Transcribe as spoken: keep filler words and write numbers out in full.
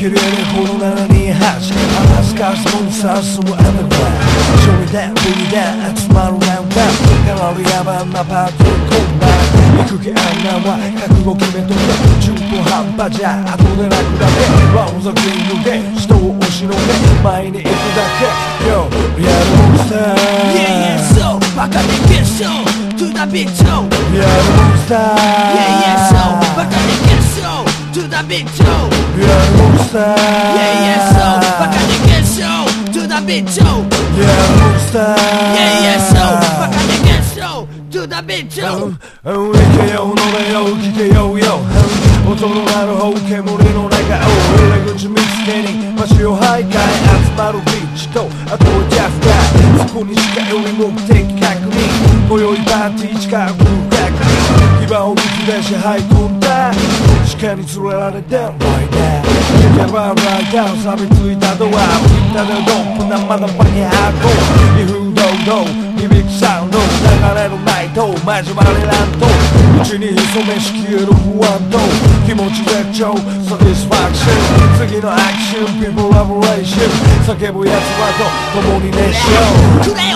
けるよねこのななにはち話すかすもにさ進むアンダーグラウンド一人で無理で集まるラウンド変わる野蛮なパーティーコンバン行く気あんなんは覚悟決めとけ中途半端じゃ後でなくだけワンザキングで人を押しのけ前に行くだけ Yo リアルモンスター Yeah yeah so バカでゲッショー To the big toe リアルモンスター Yeah yeah so バカでゲッショー To the big toe リアルモンスター Yeah yeah so バカでゲッショー To the big toe リアルモンスター Yeah yeah so バカでゲッショー To the big toe 行けよ飲めよ聞けよよ音の鳴る方煙の中を入り口見つけに街を徘徊集まるビーチとあとはジャスターそこにしかより目的確認今宵パーティー近く確認牙をむき出し這い込んだ地下に連れられてライダー抜けばライダー錆びついたドアみんなでロップ生の場に運ぶ威風堂々響くサウンド流れるナイト交われランド内に潜めし消える不安と気持ち絶頂サティスファクション次のアクションピープルラブレーション叫ぶ奴らと共に熱唱くれよ